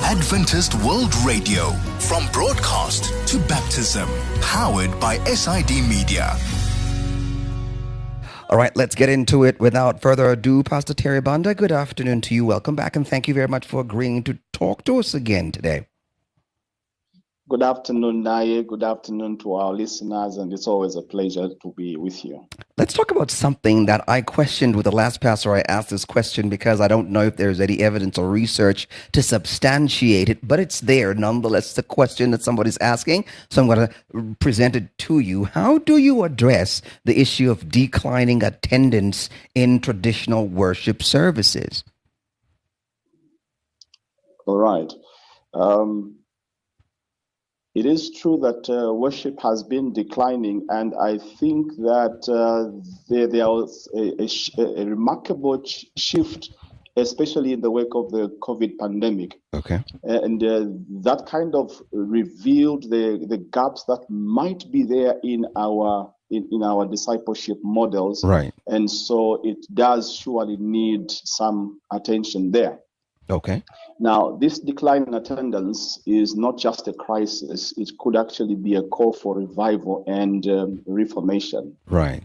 Adventist World Radio, from broadcast to baptism, powered by SID Media. All right, let's get into it. Without further ado, Pastor Terry Banda, good afternoon to you. Welcome back, and thank you very much for agreeing to talk to us again today. Good afternoon, Naye. Good afternoon to our listeners, and it's always a pleasure to be with you. Let's talk about something that I questioned with the last pastor. I asked this question because I don't know if there's any evidence or research to substantiate it, but it's there nonetheless. It's a question that somebody's asking, so I'm going to present it to you. How do you address the issue of declining attendance in traditional worship services? All right. It is true that worship has been declining, and I think that there was a remarkable shift, especially in the wake of the COVID pandemic. Okay. And that kind of revealed the gaps that might be there in our discipleship models. Right. And so it does surely need some attention there. Okay. Now, this decline in attendance is not just a crisis. It could actually be a call for revival and reformation. Right.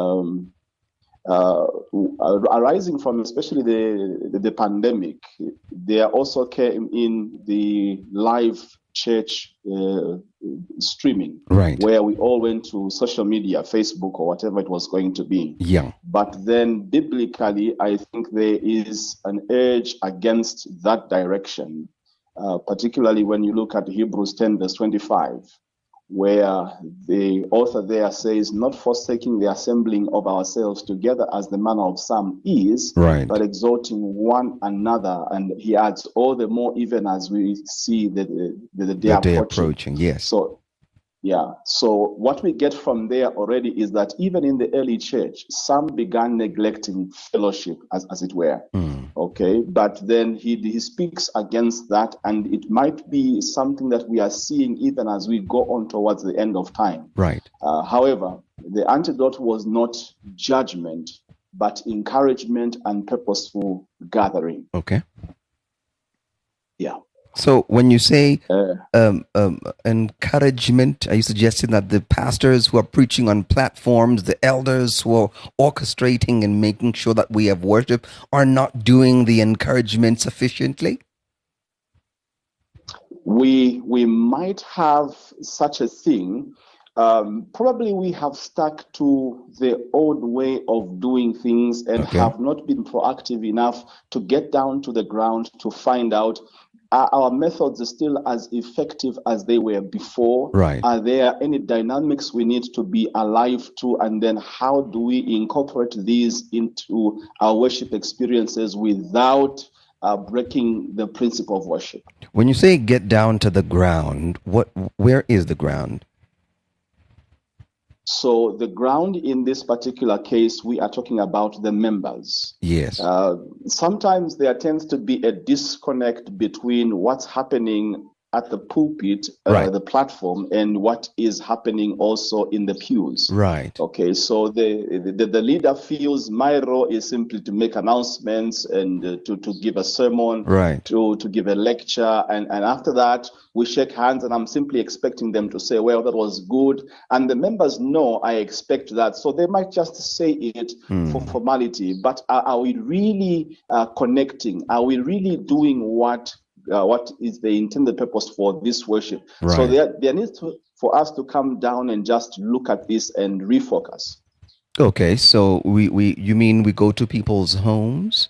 Arising from especially the pandemic, there also came in the live church streaming, right, where we all went to social media, Facebook or whatever it was going to be. Yeah. But then biblically, I think there is an urge against that direction, particularly when you look at Hebrews 10 verse 25, where the author there says, not forsaking the assembling of ourselves together as the manner of some is, right, but exalting one another. And he adds, all the more even as we see the day approaching. Yes. So, yeah. So what we get from there already is that even in the early church, some began neglecting fellowship, as it were. Okay. But then he speaks against that, and it might be something that we are seeing even as we go on towards the end of time. Right. However, the antidote was not judgment, but encouragement and purposeful gathering. Okay. Yeah. So when you say encouragement, are you suggesting that the pastors who are preaching on platforms, the elders who are orchestrating and making sure that we have worship, are not doing the encouragement sufficiently? We might have such a thing. Probably we have stuck to the old way of doing things and have not been proactive enough to get down to the ground to find out, our methods are still as effective as they were before? Right. Are there any dynamics we need to be alive to? And then how do we incorporate these into our worship experiences without breaking the principle of worship? When you say get down to the ground, where is the ground? So the ground in this particular case, we are talking about the members. Yes. Sometimes there tends to be a disconnect between what's happening at the pulpit, the platform, and what is happening also in the pews. Right. Okay, so the leader feels my role is simply to make announcements and to give a sermon, right, to give a lecture, and after that we shake hands, and I'm simply expecting them to say, well, that was good, and the members know I expect that, so they might just say it for formality. But are we really connecting? Are we really doing what is the intended purpose for this worship? Right. So there needs for us to come down and just look at this and refocus. Okay, so you mean we go to people's homes?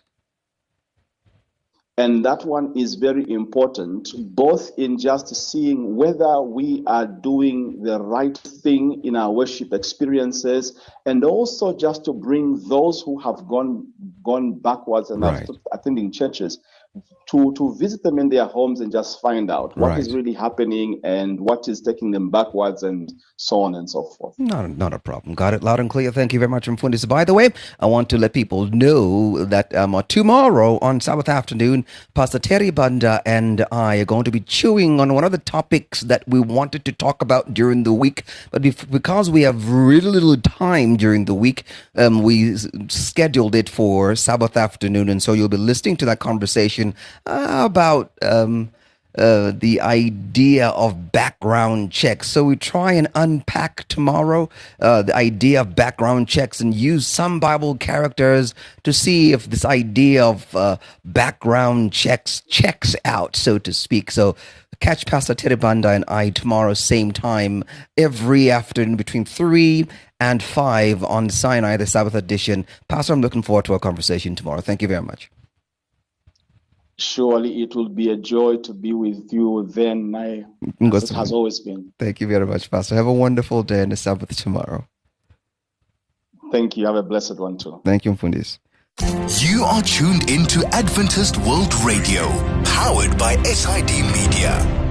And that one is very important, both in just seeing whether we are doing the right thing in our worship experiences, and also just to bring those who have gone backwards and are attending churches to visit them in their homes and just find out what is really happening and what is taking them backwards and so on and so forth. Not a problem. Got it loud and clear. Thank you very much, Mfundisi. By the way, I want to let people know that tomorrow on Sabbath afternoon, Pastor Terry Banda and I are going to be chewing on one of the topics that we wanted to talk about during the week. But because we have really little time during the week, we scheduled it for Sabbath afternoon. And so you'll be listening to that conversation about the idea of background checks. So we try and unpack tomorrow the idea of background checks and use some Bible characters to see if this idea of background checks out, so to speak. So catch Pastor Teddy Banda and I tomorrow, same time, every afternoon between 3 and 5 on Sinai, the Sabbath edition. Pastor, I'm looking forward to our conversation tomorrow. Thank you very much. Surely it will be a joy to be with you then, as it has always been. Thank you very much, Pastor. Have a wonderful day and the Sabbath tomorrow. Thank you. Have a blessed one too. Thank you, Mfundisi. You are tuned into Adventist World Radio, powered by SID Media.